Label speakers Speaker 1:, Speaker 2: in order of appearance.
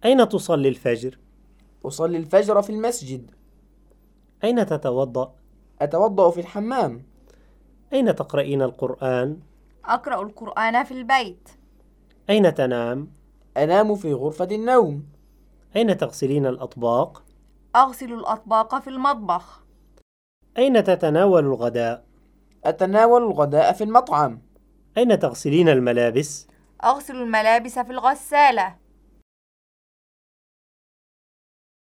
Speaker 1: أين تصلي الفجر؟
Speaker 2: أصلي الفجر في المسجد.
Speaker 1: أين تتوضأ؟
Speaker 2: أتوضأ في الحمام.
Speaker 1: أين تقرأين القرآن؟
Speaker 3: أقرأ القرآن في البيت.
Speaker 1: أين تنام؟
Speaker 2: أنام في غرفة النوم.
Speaker 1: أين تغسلين الأطباق؟
Speaker 3: أغسل الأطباق في المطبخ.
Speaker 1: أين تتناول الغداء؟
Speaker 2: أتناول الغداء في المطعم.
Speaker 1: أين تغسلين الملابس؟
Speaker 3: أغسل الملابس في الغسالة.